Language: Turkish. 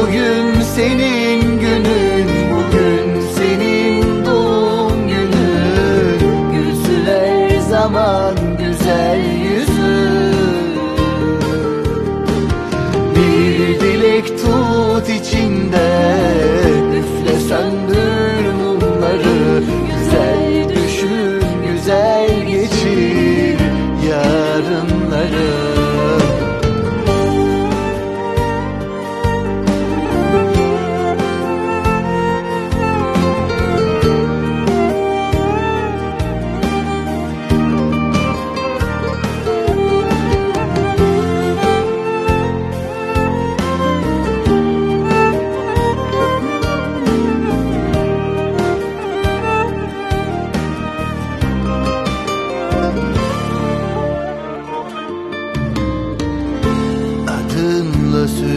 Bugün senin günün, bugün senin doğum günün. Gülsün her zaman güzel yüzün. Bir dilek tut içinde, üfle söndür